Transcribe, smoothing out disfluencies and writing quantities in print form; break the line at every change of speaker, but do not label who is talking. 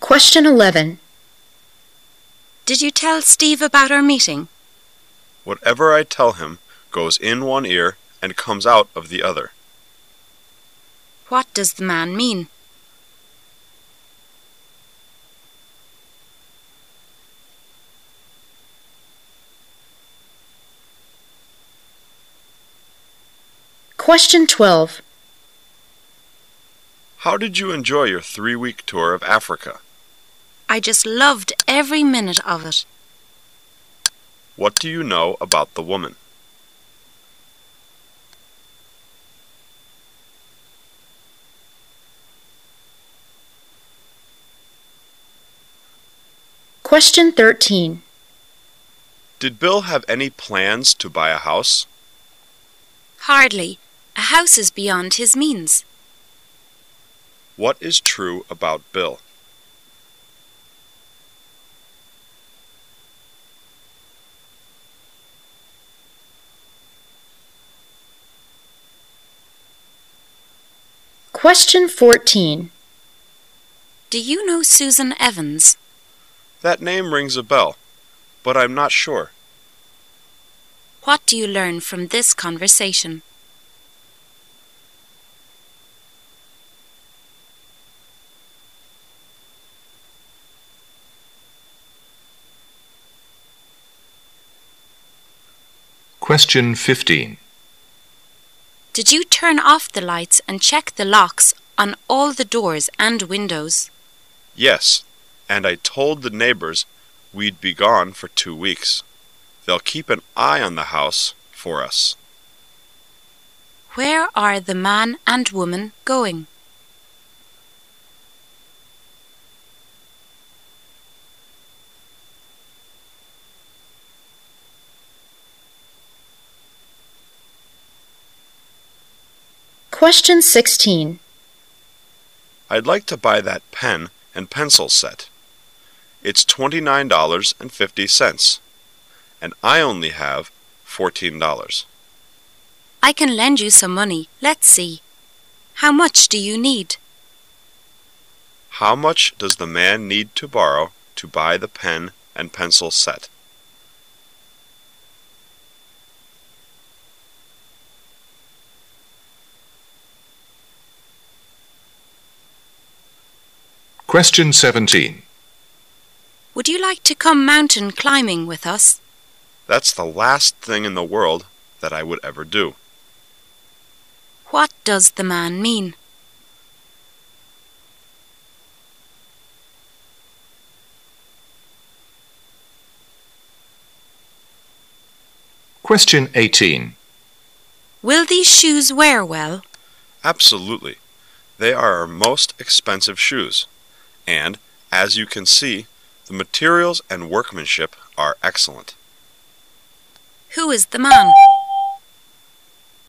Question 11.
Did you tell Steve about our meeting?
Whatever I tell him goes in one ear and comes out of the other.
What does the man mean?
Question 12.
How did you enjoy your 3-week tour of Africa?
I just loved every minute of it.
What do you know about the woman?
Question 13.
Did Bill have any plans to buy a house?
Hardly. A house is beyond his means.
What is true about Bill?
Question 14.
Do you know Susan Evans?
That name rings a bell, but I'm not sure.
What do you learn from this conversation?
Question 15.
Did you turn off the lights and check the locks on all the doors and windows?
Yes, and I told the neighbors we'd be gone for 2 weeks. They'll keep an eye on the house for us.
Where are the man and woman going?
Question 16.
I'd like to buy that pen and pencil set. It's $29.50, and I only have $14.
I can lend you some money. Let's see. How much do you need?
How much does the man need to borrow to buy the pen and pencil set?
Question 17.
Would you like to come mountain climbing with us?
That's the last thing in the world that I would ever do.
What does the man mean?
Question 18.
Will these shoes wear well?
Absolutely. They are our most expensive shoes. And, as you can see, the materials and workmanship are excellent.
Who is the man?